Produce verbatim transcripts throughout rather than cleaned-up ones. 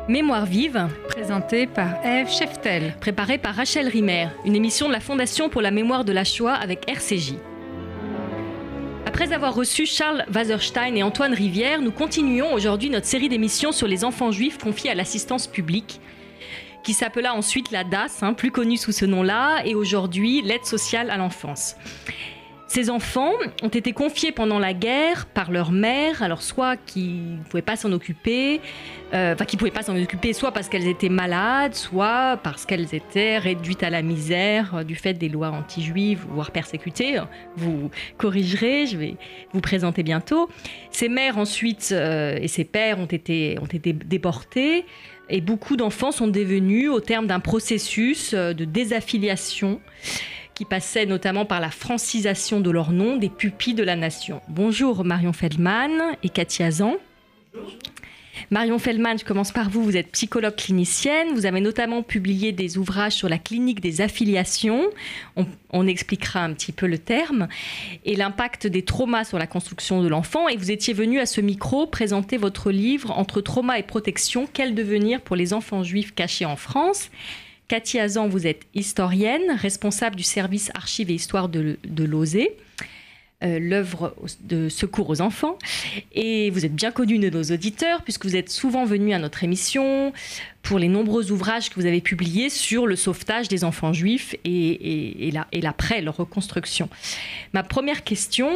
Mémoire vive, présentée par Ève Scheftel, préparée par Rachel Rimmer, une émission de la Fondation pour la mémoire de la Shoah avec R C J. Après avoir reçu Charles Wasserstein et Antoine Rivière, nous continuons aujourd'hui notre série d'émissions sur les enfants juifs confiés à l'assistance publique, qui s'appela ensuite la D A S, hein, plus connue sous ce nom-là, et aujourd'hui l'aide sociale à l'enfance. Ces enfants ont été confiés pendant la guerre par leur mère, alors soit qui ne pouvaient pas s'en occuper, euh, enfin qui ne pouvaient pas s'en occuper, soit parce qu'elles étaient malades, soit parce qu'elles étaient réduites à la misère euh, du fait des lois anti-juives, voire persécutées. Vous corrigerez, je vais vous présenter bientôt. Ces mères ensuite euh, et ces pères ont été, ont été déportés, et beaucoup d'enfants sont devenus, au terme d'un processus de désaffiliation, qui passait notamment par la francisation de leur nom, des pupilles de la nation. Bonjour Marion Feldman et Cathy Hazan. Bonjour. Marion Feldman, je commence par vous. Vous êtes psychologue clinicienne. Vous avez notamment publié des ouvrages sur la clinique des affiliations. On, on expliquera un petit peu le terme. Et l'impact des traumas sur la construction de l'enfant. Et vous étiez venue à ce micro présenter votre livre « Entre trauma et protection, quel devenir pour les enfants juifs cachés en France ?» Cathy Hazan, vous êtes historienne, responsable du service Archives et Histoire de, de l'O S E, euh, l'œuvre de secours aux enfants. Et vous êtes bien connue de nos auditeurs, puisque vous êtes souvent venue à notre émission pour les nombreux ouvrages que vous avez publiés sur le sauvetage des enfants juifs et, et, et, la, et l'après, leur reconstruction. Ma première question...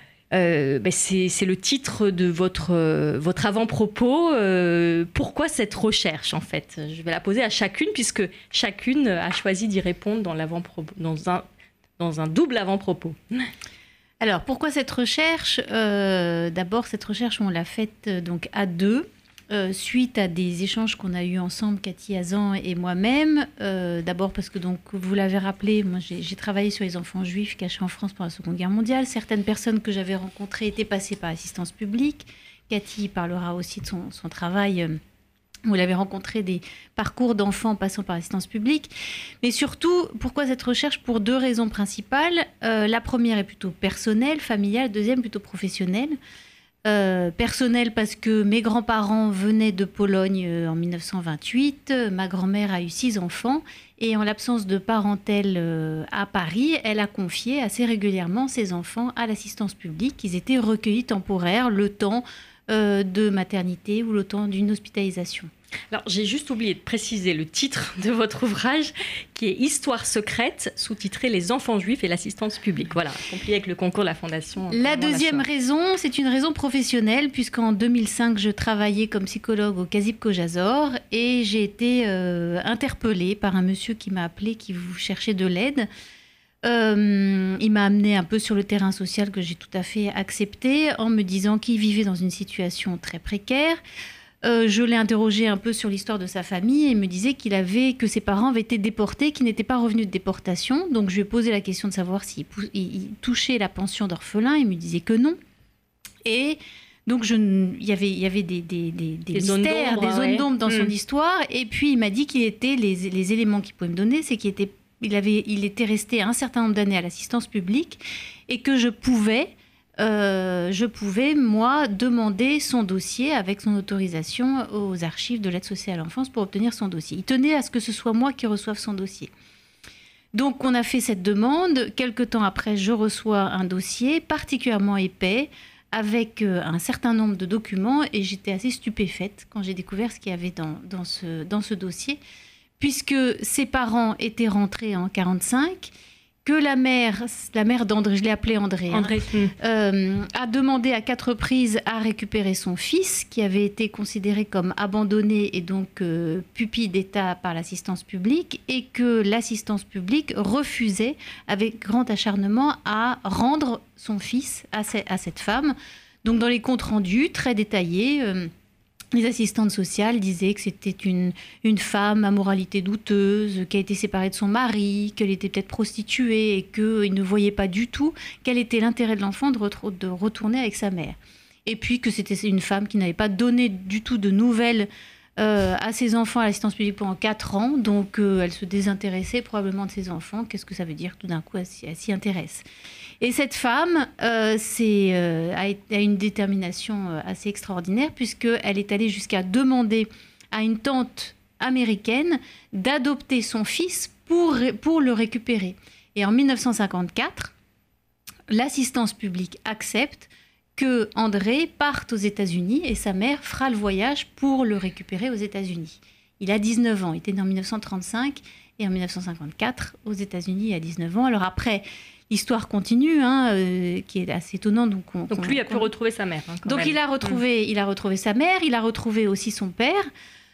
Euh, ben c'est, c'est le titre de votre, euh, votre avant-propos. Euh, pourquoi cette recherche, en fait ? Je vais la poser à chacune, puisque chacune a choisi d'y répondre dans, l'avant-propos, dans, un, dans un double avant-propos. Alors, pourquoi cette recherche ? euh, D'abord, cette recherche, on l'a faite donc, à deux, euh, suite à des échanges qu'on a eus ensemble, Cathy Hazan et moi-même. Euh, d'abord parce que, donc, vous l'avez rappelé, moi j'ai, j'ai travaillé sur les enfants juifs cachés en France pendant la Seconde Guerre mondiale. Certaines personnes que j'avais rencontrées étaient passées par l'assistance publique. Cathy parlera aussi de son, son travail, euh, où elle avait rencontré des parcours d'enfants passant par l'assistance publique. Mais surtout, pourquoi cette recherche ? Pour deux raisons principales. Euh, la première est plutôt personnelle, familiale. Deuxième, plutôt professionnelle. Euh, personnel parce que mes grands-parents venaient de Pologne euh, en dix-neuf cent vingt-huit, ma grand-mère a eu six enfants et en l'absence de parentèle euh, à Paris, elle a confié assez régulièrement ses enfants à l'assistance publique. Ils étaient recueillis temporaires le temps euh, de maternité ou le temps d'une hospitalisation. Alors, j'ai juste oublié de préciser le titre de votre ouvrage, qui est « Histoire secrète », sous-titré « Les enfants juifs et l'assistance publique ». Voilà, accompli avec le concours de la Fondation. La deuxième raison, c'est une raison professionnelle, puisqu'en deux mille cinq, je travaillais comme psychologue au Casib Kojazor et j'ai été euh, interpellée par un monsieur qui m'a appelé, qui cherchait de l'aide. Euh, il m'a amené un peu sur le terrain social que j'ai tout à fait accepté, en me disant qu'il vivait dans une situation très précaire. Euh, je l'ai interrogé un peu sur l'histoire de sa famille et il me disait qu'il avait, que ses parents avaient été déportés, qu'ils n'étaient pas revenus de déportation. Donc je lui ai posé la question de savoir s'il pou- il, il touchait la pension d'orphelin. Il me disait que non. Et donc je, il y avait, il y avait des, des, des, des, des mystères, des zones ouais. d'ombre dans mmh. son histoire. Et puis il m'a dit qu'il était, les, les éléments qu'il pouvait me donner, c'est qu'il était, il avait, il était resté un certain nombre d'années à l'assistance publique et que je pouvais... Euh, je pouvais, moi, demander son dossier avec son autorisation aux archives de l'aide sociale à l'enfance pour obtenir son dossier. Il tenait à ce que ce soit moi qui reçoive son dossier. Donc, on a fait cette demande. Quelque temps après, je reçois un dossier particulièrement épais avec un certain nombre de documents et j'étais assez stupéfaite quand j'ai découvert ce qu'il y avait dans, dans, ce, dans ce dossier, puisque ses parents étaient rentrés en quarante-cinq, que la mère, la mère d'André, je l'ai appelée André, André. Hein, euh, a demandé à quatre reprises à récupérer son fils, qui avait été considéré comme abandonné et donc euh, pupille d'État par l'assistance publique, et que l'assistance publique refusait, avec grand acharnement, à rendre son fils à, ce, à cette femme. Donc dans les comptes rendus, très détaillés, euh, les assistantes sociales disaient que c'était une, une femme à moralité douteuse, qui a été séparée de son mari, qu'elle était peut-être prostituée et qu'ils ne voyaient pas du tout quel était l'intérêt de l'enfant de, re- de retourner avec sa mère. Et puis que c'était une femme qui n'avait pas donné du tout de nouvelles euh, à ses enfants à l'assistance publique pendant quatre ans. Donc euh, elle se désintéressait probablement de ses enfants. Qu'est-ce que ça veut dire ? Tout d'un coup, elle s'y, elle s'y intéresse. Et cette femme euh, c'est, euh, a, a une détermination assez extraordinaire puisqu'elle est allée jusqu'à demander à une tante américaine d'adopter son fils pour, pour le récupérer. Et en mille neuf cent cinquante-quatre, l'assistance publique accepte que André parte aux États-Unis et sa mère fera le voyage pour le récupérer aux États-Unis. Il a dix-neuf ans, il était né en mille neuf cent trente-cinq et en mille neuf cent cinquante-quatre aux États-Unis, il a dix-neuf ans. Alors après, l'histoire continue, hein, euh, qui est assez étonnante. Donc, on, donc lui a pu retrouver sa mère. Hein, donc même. il a retrouvé, mmh. il a retrouvé sa mère, il a retrouvé aussi son père.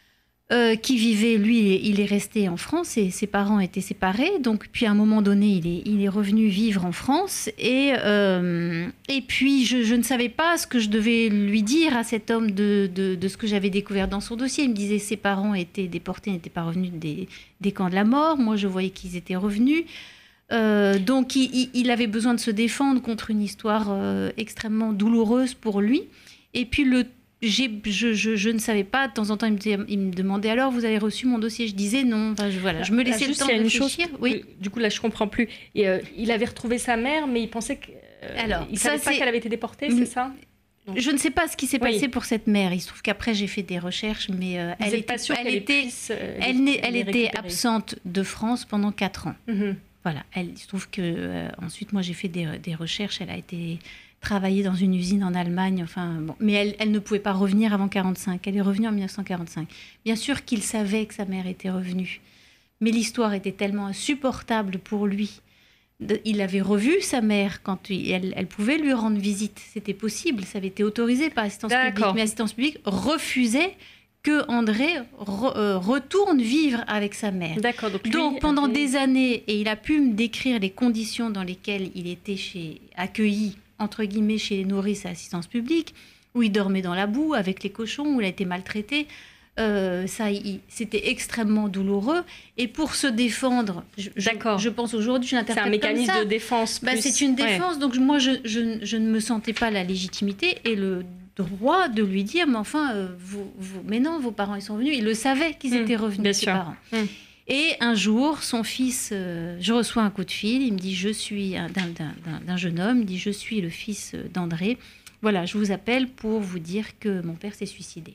Euh, qui vivait, lui, il est resté en France et ses parents étaient séparés. Donc, puis à un moment donné, il est, il est revenu vivre en France. Et, euh, et puis, je, je ne savais pas ce que je devais lui dire à cet homme de, de, de ce que j'avais découvert dans son dossier. Il me disait que ses parents étaient déportés, n'étaient pas revenus des, des camps de la mort. Moi, je voyais qu'ils étaient revenus. Euh, donc, il, il avait besoin de se défendre contre une histoire euh, extrêmement douloureuse pour lui. Et puis, le J'ai, je, je, je ne savais pas, de temps en temps il me, disait, il me demandait alors vous avez reçu mon dossier, je disais non, enfin, je, voilà, je me laissais là, le temps de réfléchir. Chose, oui. Du coup là je comprends plus, et, euh, il avait retrouvé sa mère mais il pensait que, euh, alors, il ne savait pas qu'elle avait été déportée, c'est ça? Donc. Je ne sais pas ce qui s'est oui. passé pour cette mère, il se trouve qu'après j'ai fait des recherches mais euh, elle, était, elle, était, puisse, euh, elle, les, elle était absente de France pendant quatre ans. Mm-hmm. Voilà, elle, il se trouve que euh, ensuite moi j'ai fait des, des recherches, elle a été travaillé dans une usine en Allemagne, enfin, bon, mais elle, elle ne pouvait pas revenir avant quarante-cinq. Elle est revenue en mille neuf cent quarante-cinq. Bien sûr qu'il savait que sa mère était revenue, mais l'histoire était tellement insupportable pour lui. De, il avait revu sa mère quand il, elle, elle pouvait lui rendre visite. C'était possible, ça avait été autorisé par l'assistance publique, mais l'assistance publique refusait que André re, euh, retourne vivre avec sa mère. D'accord. Donc, lui, donc pendant okay. des années, et il a pu me décrire les conditions dans lesquelles il était chez, accueilli entre guillemets, chez les nourrices à assistance publique, où il dormait dans la boue avec les cochons, où il a été maltraité. Euh, ça, il, c'était extrêmement douloureux. Et pour se défendre, je, je, je pense aujourd'hui, je l'interprète comme ça. C'est un mécanisme de défense. Bah, c'est une défense, ouais. Donc moi, je, je, je ne me sentais pas la légitimité et le droit de lui dire, mais enfin, euh, vous, vous, mais non, vos parents, ils sont venus. Il le savait qu'ils mmh, étaient revenus, ses parents. Mmh. Et un jour, son fils, euh, je reçois un coup de fil, il me dit, je suis un, d'un, d'un, d'un jeune homme, il me dit, je suis le fils d'André. Voilà, je vous appelle pour vous dire que mon père s'est suicidé.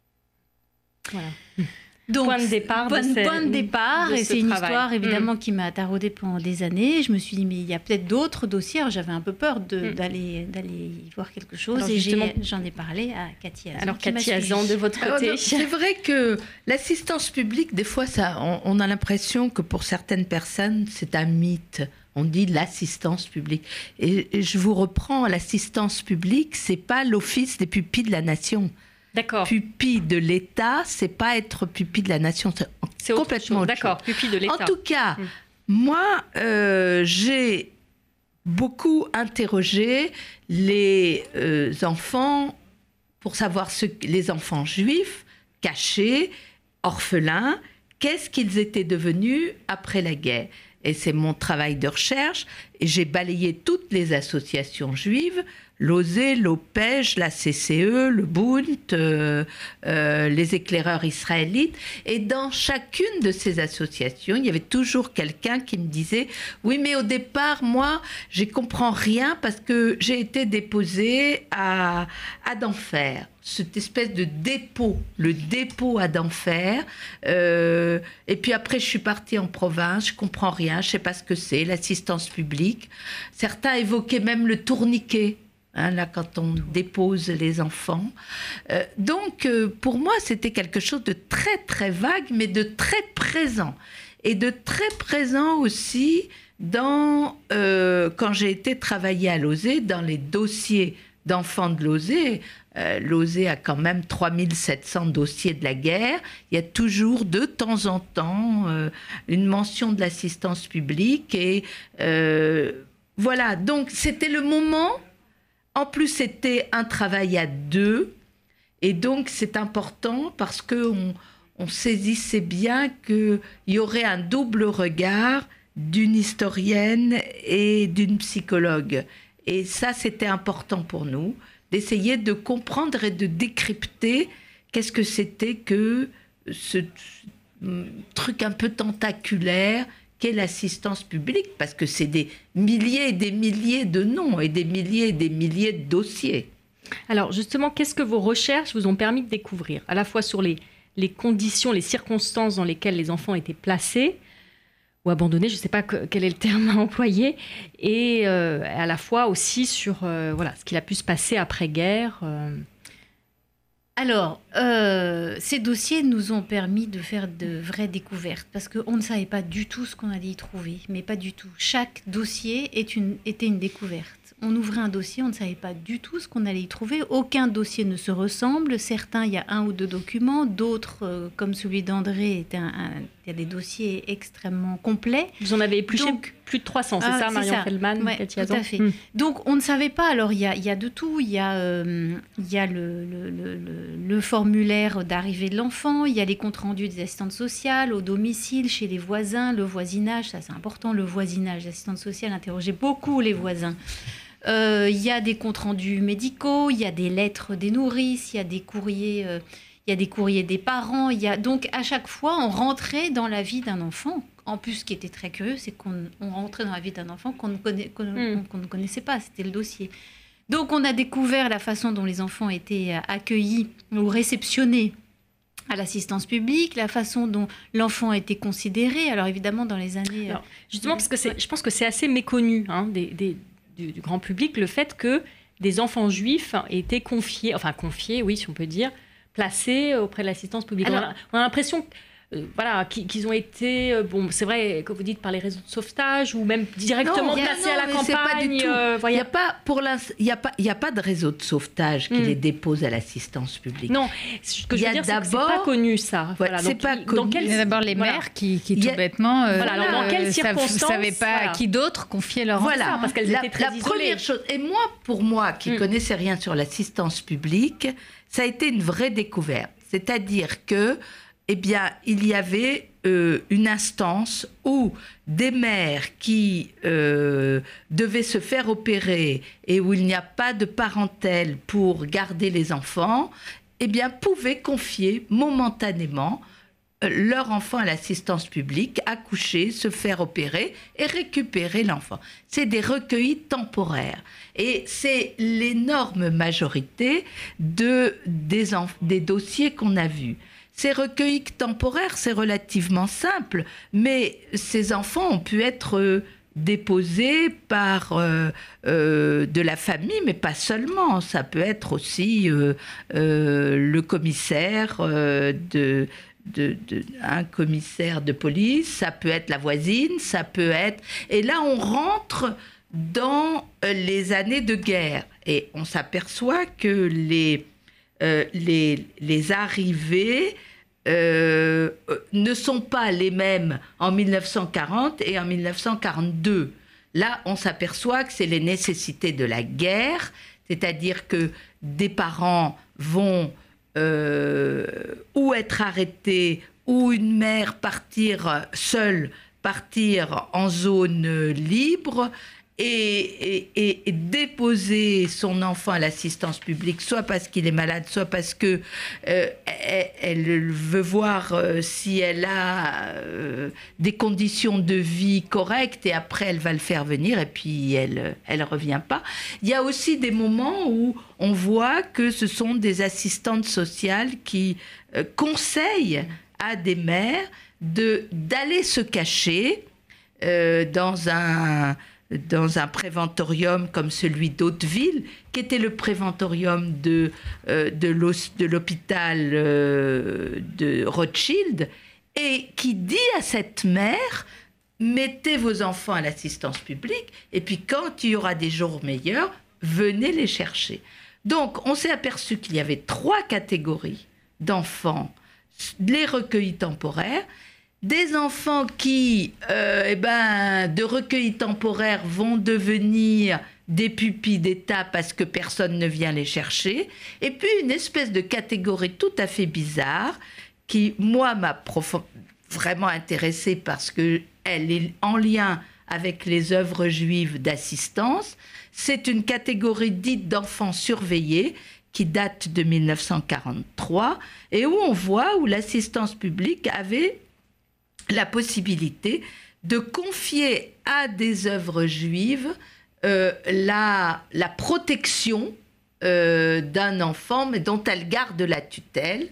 Voilà. Donc, point de départ. Point, de, point de départ, de et c'est une travail. histoire évidemment mmh. qui m'a taraudée pendant des années. Je me suis dit, mais il y a peut-être d'autres dossiers. Alors, j'avais un peu peur de, mmh. d'aller, d'aller y voir quelque chose. Alors, et j'ai, j'en ai parlé à Cathy Hazan. Alors, Cathy Hazan, de votre côté. Alors, c'est vrai que l'assistance publique, des fois, ça, on, on a l'impression que pour certaines personnes, c'est un mythe. On dit l'assistance publique. Et, et je vous reprends, l'assistance publique, c'est pas l'office des pupilles de la nation. D'accord. Pupille de l'État, c'est pas être pupille de la nation, c'est, c'est complètement autre chose. D'accord, pupille de l'État. En tout cas, mmh. moi, euh, j'ai beaucoup interrogé les euh, enfants pour savoir ce les enfants juifs cachés, orphelins, qu'est-ce qu'ils étaient devenus après la guerre. Et c'est mon travail de recherche. Et j'ai balayé toutes les associations juives, l'O S E, l'O P E J, la C C E, le Bund, euh, euh, les éclaireurs israélites. Et dans chacune de ces associations, il y avait toujours quelqu'un qui me disait « Oui, mais au départ, moi, je ne comprends rien parce que j'ai été déposée à, à d'enfer. » Cette espèce de dépôt, le dépôt à d'enfer. Euh, et puis après, je suis partie en province, je ne comprends rien, je ne sais pas ce que c'est, l'assistance publique. Certains évoquaient même le tourniquet. Hein, là, quand on dépose les enfants. Euh, donc, euh, pour moi, c'était quelque chose de très, très vague, mais de très présent. Et de très présent aussi dans, euh, quand j'ai été travailler à l'O S E, dans les dossiers d'enfants de l'O S E. Euh, L'O S E a quand même trois mille sept cents dossiers de la guerre. Il y a toujours, de temps en temps, euh, une mention de l'assistance publique. Et euh, voilà, donc c'était le moment... En plus, c'était un travail à deux, et donc c'est important parce qu'on on saisissait bien qu'il y aurait un double regard d'une historienne et d'une psychologue. Et ça, c'était important pour nous, d'essayer de comprendre et de décrypter qu'est-ce que c'était que ce truc un peu tentaculaire qu'est l'assistance publique, parce que c'est des milliers et des milliers de noms et des milliers et des milliers de dossiers. Alors justement, qu'est-ce que vos recherches vous ont permis de découvrir, à la fois sur les les conditions, les circonstances dans lesquelles les enfants étaient placés ou abandonnés, je ne sais pas que, quel est le terme à employer, et euh, à la fois aussi sur euh, voilà, ce qu'il a pu se passer après-guerre. Euh. Alors, euh, ces dossiers nous ont permis de faire de vraies découvertes, parce qu'on ne savait pas du tout ce qu'on allait y trouver, mais pas du tout. Chaque dossier est une, était une découverte. On ouvrait un dossier, on ne savait pas du tout ce qu'on allait y trouver. Aucun dossier ne se ressemble. Certains, il y a un ou deux documents. D'autres, euh, comme celui d'André, était un, un, il y a des dossiers extrêmement complets. Vous en avez épluché Donc, plus de trois cents, c'est ah, ça, c'est Marion ça. Feldman, Ouais, Cathy tout Hazan. à fait. Hum. Donc, on ne savait pas. Alors, il y a, il y a de tout. Il y a, euh, il y a le, le, le, le, le formulaire d'arrivée de l'enfant. Il y a les comptes rendus des assistantes sociales au domicile, chez les voisins, le voisinage. Ça, c'est important, le voisinage. L'assistante sociale interrogeait beaucoup les voisins. Il euh, y a des comptes rendus médicaux, il y a des lettres des nourrices, il y a des courriers, euh, il y a des courriers des parents. Y a... Donc, à chaque fois, on rentrait dans la vie d'un enfant. En plus, ce qui était très curieux, c'est qu'on on rentrait dans la vie d'un enfant qu'on ne, connaît, qu'on, mm. qu'on ne connaissait pas. C'était le dossier. Donc, on a découvert la façon dont les enfants étaient accueillis ou réceptionnés à l'assistance publique, la façon dont l'enfant a été considéré. Alors, évidemment, dans les années... Alors, justement, parce que c'est, je pense que c'est assez méconnu hein, des... des... Du, du grand public, le fait que des enfants juifs étaient confiés, enfin confiés, oui, si on peut dire, placés auprès de l'assistance publique. Alors, on, a, on a l'impression euh, voilà, qu'ils, qu'ils ont été, euh, bon, c'est vrai, comme vous dites, par les réseaux de sauvetage ou même directement non, placés non, à la campagne. Pas du tout. Euh, il n'y a pas, pour il y a pas, il y a pas de réseau de sauvetage qui mm. les dépose à l'assistance publique. Non, ce que je veux dire, c'est que c'est pas connu ça. Ouais, voilà, c'est donc, pas il, connu. Dans quel, il y a d'abord les voilà. mères qui, qui tout a, bêtement, euh, voilà, alors dans quelles euh, circonstances, ne savaient pas voilà. à qui d'autre confier leur voilà, enfant. Parce qu'elles la, étaient très la isolées. Première chose, et moi, pour moi, qui ne mm. connaissais rien sur l'assistance publique, ça a été une vraie découverte. C'est-à-dire que, eh bien, il y avait euh, une instance où des mères qui euh, devaient se faire opérer et où il n'y a pas de parentèle pour garder les enfants, eh bien, pouvaient confier momentanément leur enfant à l'assistance publique, accoucher, se faire opérer et récupérer l'enfant. C'est des recueils temporaires. Et c'est l'énorme majorité de, des, enf- des dossiers qu'on a vus. Ces recueils temporaires, c'est relativement simple, mais ces enfants ont pu être euh, déposés par euh, euh, de la famille, mais pas seulement. Ça peut être aussi euh, euh, le commissaire euh, de... De, de, un commissaire de police, ça peut être la voisine, ça peut être... Et là, on rentre dans les années de guerre et on s'aperçoit que les, euh, les, les arrivées euh, ne sont pas les mêmes en dix-neuf cent quarante et en dix-neuf cent quarante-deux. Là, on s'aperçoit que c'est les nécessités de la guerre, c'est-à-dire que des parents vont... Euh, ou être arrêté, ou une mère partir seule, partir en zone libre et, et, et déposer son enfant à l'assistance publique, soit parce qu'il est malade, soit parce que euh, elle, elle veut voir euh, si elle a euh, des conditions de vie correctes et après elle va le faire venir et puis elle elle revient pas. Il y a aussi des moments où on voit que ce sont des assistantes sociales qui euh, conseillent à des mères de d'aller se cacher euh, dans un dans un préventorium comme celui d'Hauteville, qui était le préventorium de, euh, de, de l'hôpital euh, de Rothschild, et qui dit à cette mère, mettez vos enfants à l'assistance publique, et puis quand il y aura des jours meilleurs, venez les chercher. Donc, on s'est aperçu qu'il y avait trois catégories d'enfants, les recueillis temporaires, des enfants qui, euh, eh ben, de recueillis temporaires, vont devenir des pupilles d'État parce que personne ne vient les chercher. Et puis une espèce de catégorie tout à fait bizarre qui, moi, m'a profond... vraiment intéressée parce qu'elle est en lien avec les œuvres juives d'assistance. C'est une catégorie dite d'enfants surveillés qui date de dix-neuf cent quarante-trois et où on voit où l'assistance publique avait la possibilité de confier à des œuvres juives euh, la, la protection euh, d'un enfant, mais dont elle garde la tutelle.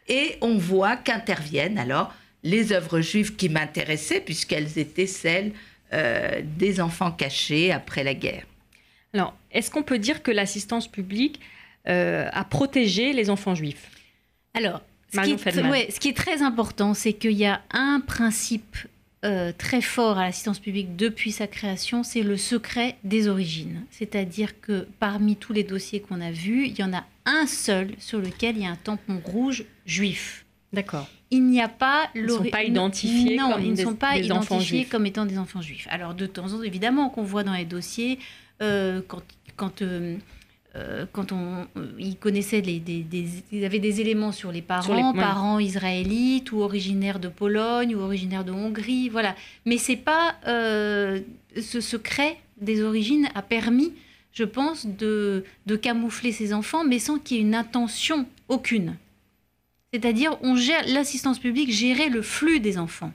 et on voit qu'interviennent alors les œuvres juives qui m'intéressaient, puisqu'elles étaient celles euh, des enfants cachés après la guerre. Alors, est-ce qu'on peut dire que l'assistance publique euh, a protégé les enfants juifs? Alors, ce qui, est, ouais, ce qui est très important, c'est qu'il y a un principe euh, très fort à l'assistance publique depuis sa création, c'est le secret des origines. C'est-à-dire que parmi tous les dossiers qu'on a vus, il y en a un seul sur lequel il y a un tampon rouge juif. D'accord. Il n'y a pas... Ils ne sont pas identifiés non, comme ils ne des, sont pas des enfants identifiés juifs. comme étant des enfants juifs. Alors, de temps en temps, évidemment, qu'on voit dans les dossiers, euh, quand, quand, euh, euh, quand on, euh, ils connaissaient, les, des, des, ils avaient des éléments sur les parents, Sur les- ouais. parents israélites ou originaires de Pologne ou originaires de Hongrie, voilà. Mais c'est pas... Euh, ce secret des origines a permis, je pense, de, de camoufler ces enfants, mais sans qu'il y ait une intention aucune. C'est-à-dire, on gère, l'assistance publique gérait le flux des enfants.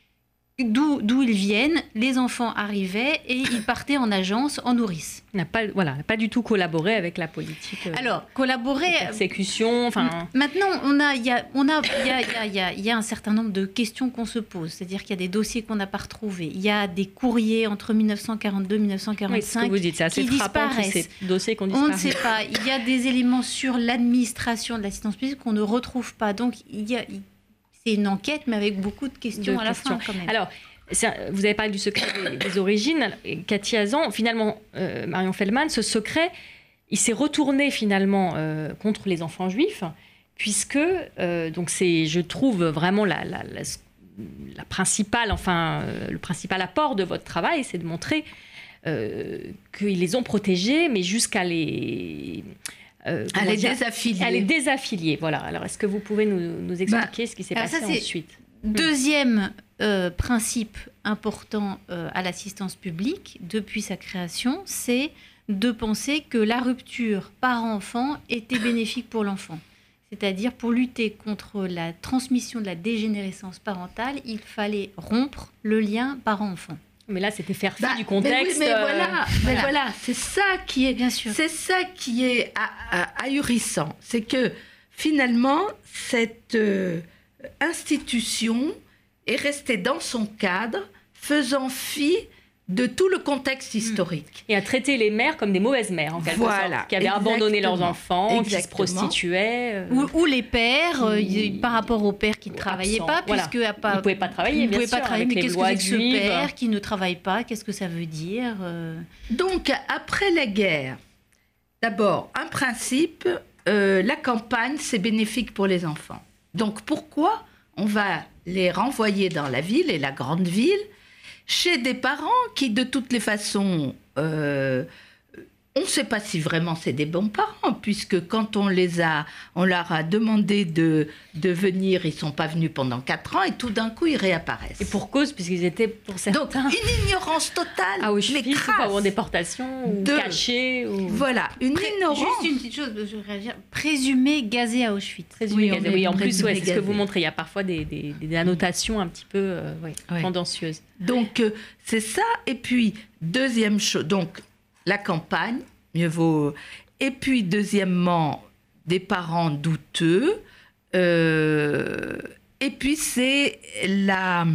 D'où, d'où ils viennent, les enfants arrivaient et ils partaient en agence, en nourrice. On n'a pas, voilà, pas du tout collaboré avec la politique. euh, Alors, collaborer... de persécution, enfin... Maintenant, on a, il y a, on a, il y a, il y a, il y a, il y a un certain nombre de questions qu'on se pose. C'est-à-dire qu'il y a des dossiers qu'on n'a pas retrouvés. Il y a des courriers entre mille neuf cent quarante-deux et mille neuf cent Oui, c'est ce quarante-cinq que vous dites, c'est assez qui frappant tous disparaissent. ces dossiers qu'on On disparaît. ne sait pas. Il y a des éléments sur l'administration de l'assistance publique qu'on ne retrouve pas. Donc, il y a, il- c'est une enquête, mais avec beaucoup de questions De à la questions. fin, quand même. Alors, c'est un- vous avez parlé du secret des, des origines. Cathy Hazan, finalement, euh, Marion Feldman, ce secret, il s'est retourné finalement euh, contre les enfants juifs, puisque, euh, donc c'est, je trouve, vraiment la, la, la, la principale, enfin, euh, le principal apport de votre travail, c'est de montrer euh, qu'ils les ont protégés, mais jusqu'à les... euh, À comment les dire désaffilier. À les désaffilier, voilà. Alors, est-ce que vous pouvez nous, nous expliquer Bah, ce qui s'est alors passé ça, c'est- ensuite? Deuxième euh, principe important euh, à l'assistance publique depuis sa création, c'est de penser que la rupture parent-enfant était bénéfique pour l'enfant. C'est-à-dire, pour lutter contre la transmission de la dégénérescence parentale, il fallait rompre le lien parent-enfant. Mais là, c'était faire fi Bah, du mais oui, contexte. mais euh, voilà, mais voilà. voilà, c'est ça qui est, Bien sûr. c'est ça qui est a- a- ahurissant, c'est que finalement cette euh, institution est restée dans son cadre, faisant fi de tout le contexte historique. Et à traiter les mères comme des mauvaises mères, en quelque Voilà, sorte, qui avaient abandonné leurs exactement, enfants, qui se exactement. prostituaient. euh, Ou, ou les pères, euh, Qui- y- par rapport aux pères qui ne travaillaient absents, pas, voilà. puisque à Ils pas, ne pouvaient pas travailler, ils ne bien pouvaient sûr, pas travailler, avec mais les qu'est-ce que lois c'est que ce juives. père qui ne travaille pas? Qu'est-ce que ça veut dire euh Donc après la guerre, d'abord un principe, euh, la campagne c'est bénéfique pour les enfants. Donc pourquoi on va les renvoyer dans la ville et la grande ville chez des parents qui de toutes les façons, euh, on ne sait pas si vraiment c'est des bons parents, puisque quand on les a, on leur a demandé de, de venir, ils ne sont pas venus pendant quatre ans et tout d'un coup ils réapparaissent. Et pour cause, puisqu'ils étaient pour certains Donc une ignorance totale, à Auschwitz, mais ou crasse. en déportation, ou De- cachés, ou Voilà, une Pré- ignorance. Juste une petite chose, je vais réagir. Présumé gazé à Auschwitz. présumés Oui, on gazés. est Oui, en plus, présumés ouais, c'est ce que gazés. vous montrez. Il y a parfois des, des, des annotations un petit peu euh, ouais, Ouais. tendancieuses. Donc, euh, c'est ça. Et puis, deuxième chose, donc, la campagne, mieux vaut. Et puis, deuxièmement, des parents douteux. Euh, et puis, c'est la.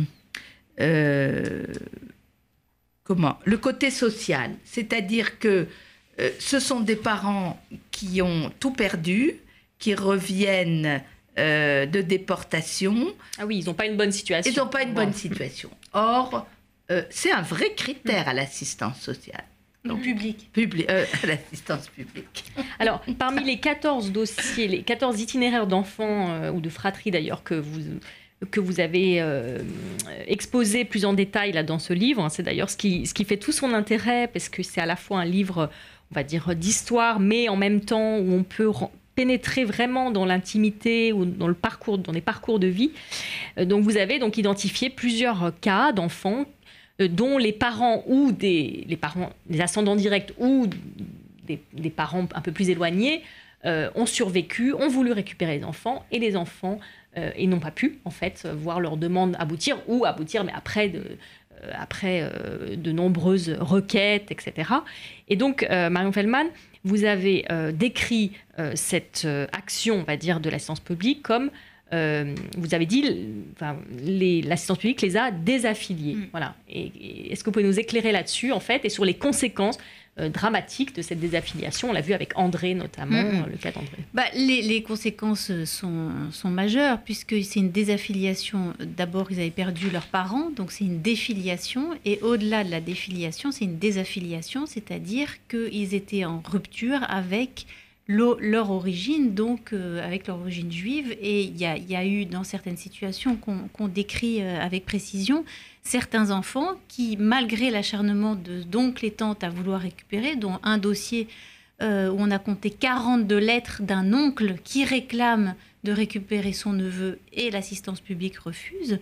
euh, comment Le côté social. C'est-à-dire que euh, ce sont des parents qui ont tout perdu, qui reviennent euh, de déportation. Ah oui, ils n'ont pas une bonne situation. Ils n'ont pas une Bon. bonne situation. Or, euh, c'est un vrai critère à l'assistance sociale. Donc public. Publi- euh, à l'assistance publique. Alors, parmi les quatorze dossiers, les quatorze itinéraires d'enfants, euh, ou de fratries d'ailleurs, que vous, que vous avez euh, exposés plus en détail là, dans ce livre, hein, c'est d'ailleurs ce qui, ce qui fait tout son intérêt, parce que c'est à la fois un livre, on va dire, d'histoire, mais en même temps où on peut ren- pénétrer vraiment dans l'intimité ou dans, le parcours, dans les parcours de vie. Euh, donc, vous avez donc identifié plusieurs cas d'enfants euh, dont les parents ou des les parents, des ascendants directs ou des, des parents un peu plus éloignés euh, ont survécu, ont voulu récupérer les enfants, et les enfants euh, ils n'ont pas pu en fait voir leur demande aboutir, ou aboutir mais après de euh, après euh, de nombreuses requêtes, et cetera. Et donc euh, Marion Feldman, vous avez euh, décrit euh, cette euh, action, on va dire, de l'assistance publique comme euh, vous avez dit, enfin, les, l'assistance publique les a désaffiliés. Mmh. Voilà. Et, et est-ce que vous pouvez nous éclairer là-dessus, en fait, et sur les conséquences euh, dramatiques de cette désaffiliation? On l'a vu avec André, notamment, mmh. le cas d'André. Bah, les, les conséquences sont, sont majeures, puisque c'est une désaffiliation. D'abord, ils avaient perdu leurs parents, donc c'est une défiliation. Et au-delà de la défiliation, c'est une désaffiliation, c'est-à-dire qu'ils étaient en rupture avec leur origine, donc euh, avec leur origine juive. Et il y, y a eu, dans certaines situations qu'on, qu'on décrit euh, avec précision, certains enfants qui, malgré l'acharnement de d'oncles et tantes à vouloir récupérer, dont un dossier euh, où on a compté quarante-deux lettres d'un oncle qui réclame de récupérer son neveu et l'assistance publique refuse.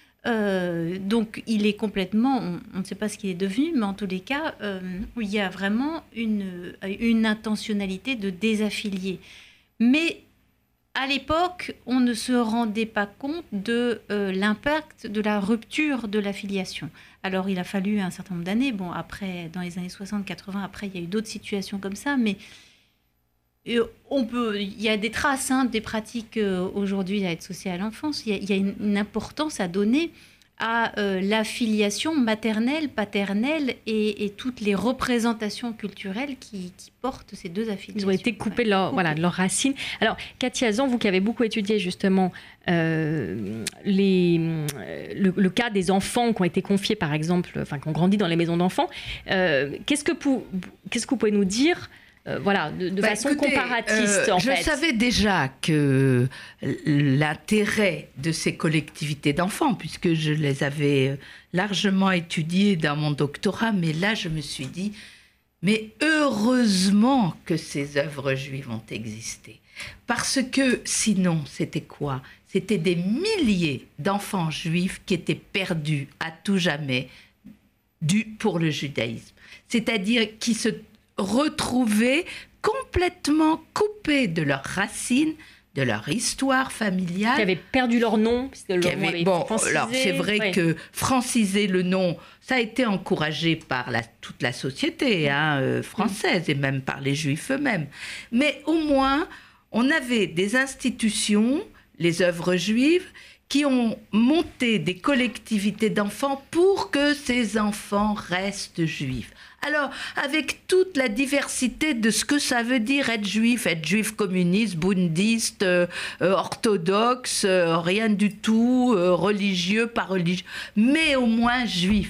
Euh, donc il est complètement, on, on ne sait pas ce qu'il est devenu, mais en tous les cas, euh, il y a vraiment une, une intentionnalité de désaffilier. Mais à l'époque, on ne se rendait pas compte de euh, l'impact de la rupture de l'affiliation. Alors il a fallu un certain nombre d'années, bon après, dans les années soixante quatre-vingts, après il y a eu d'autres situations comme ça, mais Et on peut, il y a des traces hein, des pratiques euh, aujourd'hui à l'aide sociale à l'enfance. Il y a, il y a une, une importance à donner à euh, l'affiliation maternelle, paternelle et, et toutes les représentations culturelles qui, qui portent ces deux affiliations. Ils ont été coupés de leur, voilà, de leurs racines. Alors, Katia Zan, vous qui avez beaucoup étudié justement euh, les, le, le cas des enfants qui ont été confiés, par exemple, enfin, qui ont grandi dans les maisons d'enfants, euh, qu'est-ce que, pour, qu'est-ce que vous pouvez nous dire Euh, voilà, de, de bah, façon écoutez, comparatiste, euh, en je fait. Je savais déjà que l'intérêt de ces collectivités d'enfants, puisque je les avais largement étudiées dans mon doctorat, mais là, je me suis dit, mais heureusement que ces œuvres juives ont existé. Parce que sinon, c'était quoi? C'était des milliers d'enfants juifs qui étaient perdus à tout jamais du, pour le judaïsme. C'est-à-dire qui se retrouvés complètement coupés de leurs racines, de leur histoire familiale. Qui avaient perdu leur nom. Leur qui avaient, avait bon, alors c'est vrai oui. que franciser le nom, ça a été encouragé par la, toute la société hein, euh, française mmh. et même par les Juifs eux-mêmes. Mais au moins, on avait des institutions, les œuvres juives, qui ont monté des collectivités d'enfants pour que ces enfants restent juifs. Alors, avec toute la diversité de ce que ça veut dire être juif, être juif communiste, bouddhiste, euh, orthodoxe, euh, rien du tout, euh, religieux, pas religieux, mais au moins juif.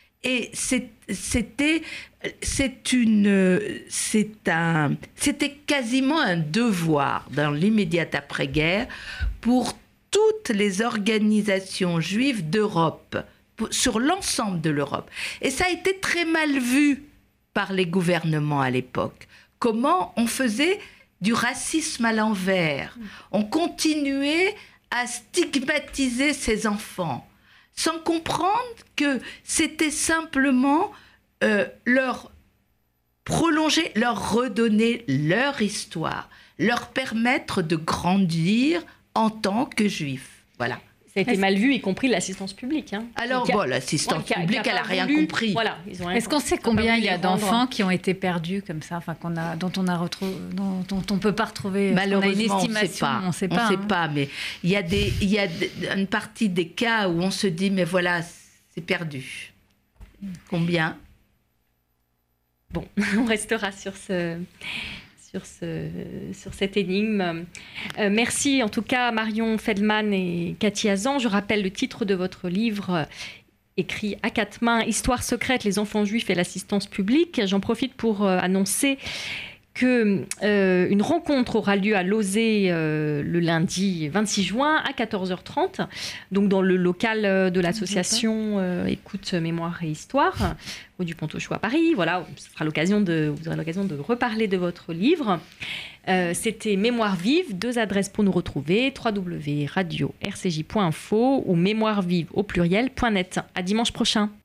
Et c'est, c'était, c'est une, c'est un, c'était quasiment un devoir dans l'immédiate après-guerre pour toutes les organisations juives d'Europe, sur l'ensemble de l'Europe. Et ça a été très mal vu par les gouvernements à l'époque. Comment on faisait du racisme à l'envers. On continuait à stigmatiser ces enfants, sans comprendre que c'était simplement euh, leur prolonger, leur redonner leur histoire, leur permettre de grandir en tant que juifs. Voilà. Ça a été mal vu, y compris l'assistance publique. Hein. Alors, bon, l'assistance ouais, publique, elle n'a rien voulu. compris. Voilà, ils ont rien Est-ce qu'on sait combien il y a d'enfants qui ont été perdus comme ça, enfin, qu'on a, dont on a retrouvé, dont, dont on ne peut pas retrouver. Malheureusement, on, a une estimation, on ne sait pas. On ne sait pas, mais il y a, des, il y a une partie des cas où on se dit, mais voilà, c'est perdu. Combien ? Bon, on restera sur ce... Sur, ce, sur cette énigme. Euh, merci en tout cas Marion Feldman et Katia Zan. Je rappelle le titre de votre livre euh, écrit à quatre mains, Histoire secrète, les enfants juifs et l'assistance publique. J'en profite pour euh, annoncer qu'une euh, rencontre aura lieu à Lausée euh, le lundi vingt-six juin à quatorze heures trente, donc dans le local euh, de l'association euh, Écoute, Mémoire et Histoire, rue du Pont-aux-Choux à Paris. Voilà, ce sera l'occasion de, vous aurez l'occasion de reparler de votre livre. Euh, c'était Mémoire vive, deux adresses pour nous retrouver, w w w point radio r c j point info ou mémoire vive au pluriel point net. À dimanche prochain.